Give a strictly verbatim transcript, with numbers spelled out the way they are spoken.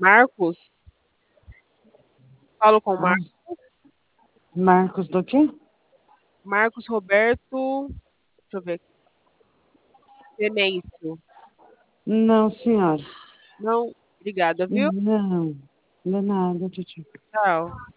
Marcos? Falo com Ai, Marcos. Marcos do quê? Marcos Roberto, deixa eu ver aqui. Tenêncio. Não, senhora. Não, obrigada, viu? Não, não é nada, tchau. Tchau.